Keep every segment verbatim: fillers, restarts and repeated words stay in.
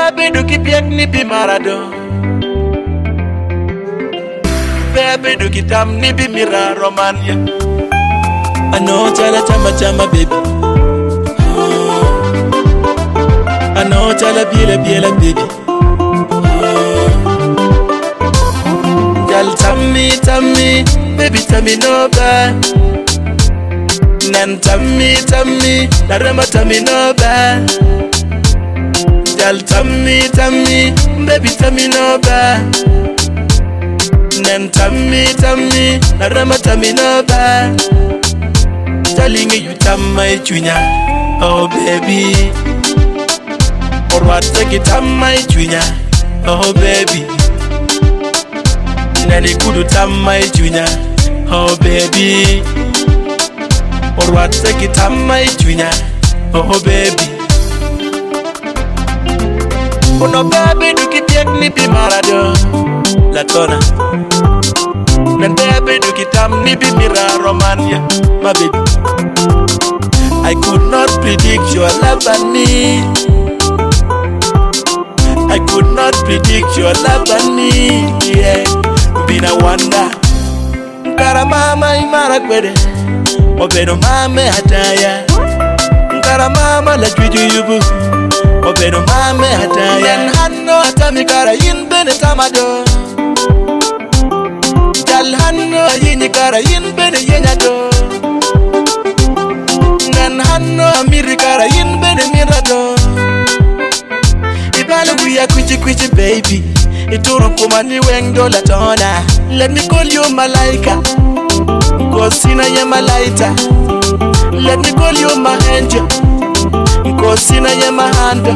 baby do keep yak ni bi marado. Baby do kitam ni bi mira romania. I know chala chama chama baby. I know chala biela biela baby. Girl tell me, tell me, baby tell me no bad. Nan tell me, tell me, Narama tell me no bad. Girl tell me, tell me, baby tell me no bad. Nan tell me, tell me, Narama tell me no bad. Telling me you tell my junior, oh baby. Or what take it tell my junior, oh baby. Nani kudu tam my junior, oh baby. Or what take it tam my junior, oh baby. Oh no baby do keep yak ni bi marado, la tona. Nan baby do keep tam ni bi mira romania, my baby. I could not predict your love and me. I could not predict your love and me, yeah. Been a wonder. Nkara mama imara kwede Obeno mame hataya. Nkara mama la juju yubu Obeno mame hataya. Nen hanno atami kara yin bene tamado. Jal hanno yini kara yin bene yenyado. Nen hanno amiri kara yin bene mirado. Ibalo kuya kuchi kuchi baby. Ituru kumani weng dola tona. Let me call you Malaika, cause sina ya malaita. Let me call you my angel, cause sina ya mahando.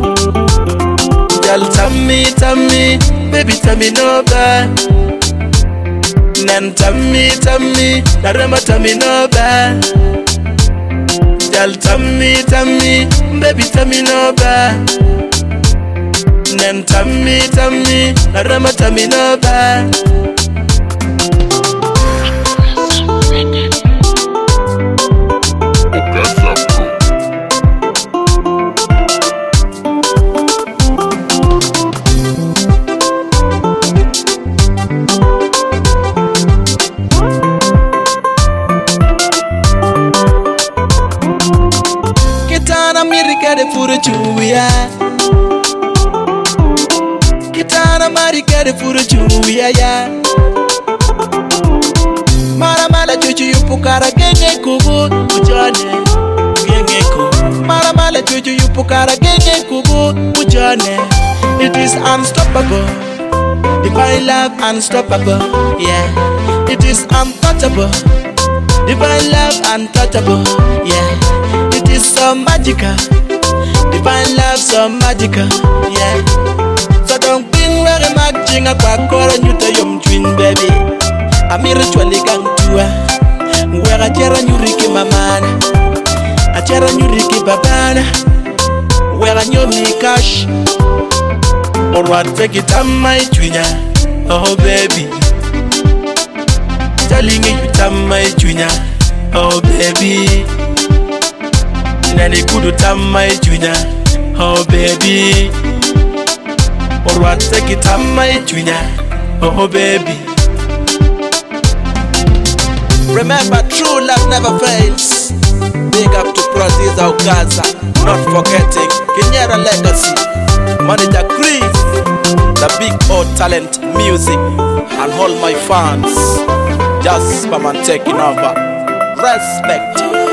Girl tell me, tell me, baby tell me no bad. Nan tell me, tell me, Narama tell me no bad. Girl tell me, tell me, baby tell me no bad. Nan tell me, tell me, Narama tell me no bad. Kitana mirika de furu chuya. Kitana marika de furu chuya ya. Mara mala chuchu yupukara genge kubu ujane. Genge kubu. Mara mala chuchu yupukara genge kubu ujane. It is unstoppable. Divine love unstoppable. Yeah. It is untouchable. Divine love untouchable. Yeah. It is so magical. Divine love so magical. Yeah. So don't bring where the magic kwa kora nyuta yom twin baby. I'm ritually gang to where I tell you Ricky Mamana. I tell you Ricky Babana. Where I know me cash. Or what take it on my junior. Oh baby. Telling me you tam my junior. Oh baby. Nani kudu tam my junior. Oh baby. Or what take it on my junior. Oh baby. Remember, true love never fails. Big up to producer Gaza. Not forgetting Kenyera legacy. Manager Chris, the big old talent music, and all my fans. Just come and taking over. Respect.